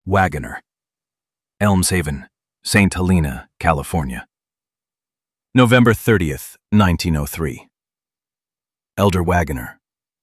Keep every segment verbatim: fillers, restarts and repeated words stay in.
Wagoner, Elms Haven, Saint Helena, California. November thirtieth, nineteen oh three. Elder Wagoner.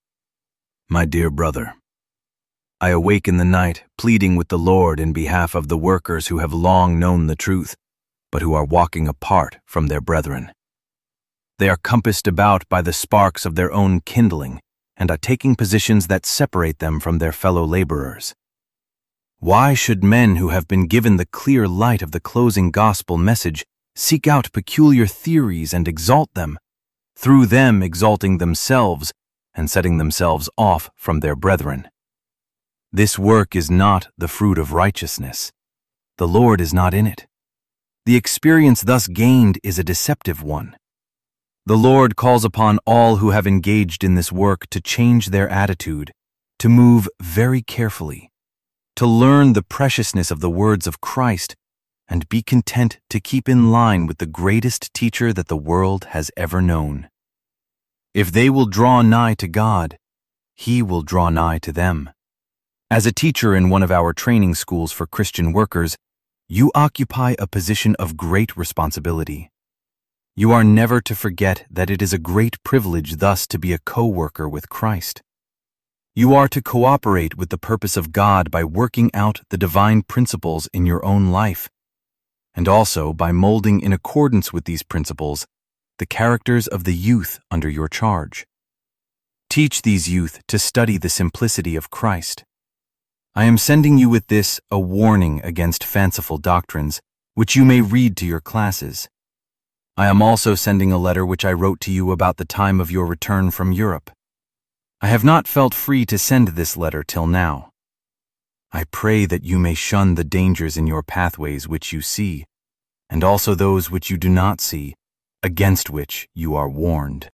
My dear brother, I awake in the night, pleading with the Lord in behalf of the workers who have long known the truth, but who are walking apart from their brethren. They are compassed about by the sparks of their own kindling, and are taking positions that separate them from their fellow laborers. Why should men who have been given the clear light of the closing gospel message seek out peculiar theories and exalt them, through them exalting themselves and setting themselves off from their brethren? This work is not the fruit of righteousness. The Lord is not in it. The experience thus gained is a deceptive one. The Lord calls upon all who have engaged in this work to change their attitude, to move very carefully, to learn the preciousness of the words of Christ, and be content to keep in line with the greatest teacher that the world has ever known. If they will draw nigh to God, He will draw nigh to them. As a teacher in one of our training schools for Christian workers, you occupy a position of great responsibility. You are never to forget that it is a great privilege thus to be a co-worker with Christ. You are to cooperate with the purpose of God by working out the divine principles in your own life, and also by molding in accordance with these principles the characters of the youth under your charge. Teach these youth to study the simplicity of Christ. I am sending you with this a warning against fanciful doctrines, which you may read to your classes. I am also sending a letter which I wrote to you about the time of your return from Europe. I have not felt free to send this letter till now. I pray that you may shun the dangers in your pathways which you see, and also those which you do not see, against which you are warned.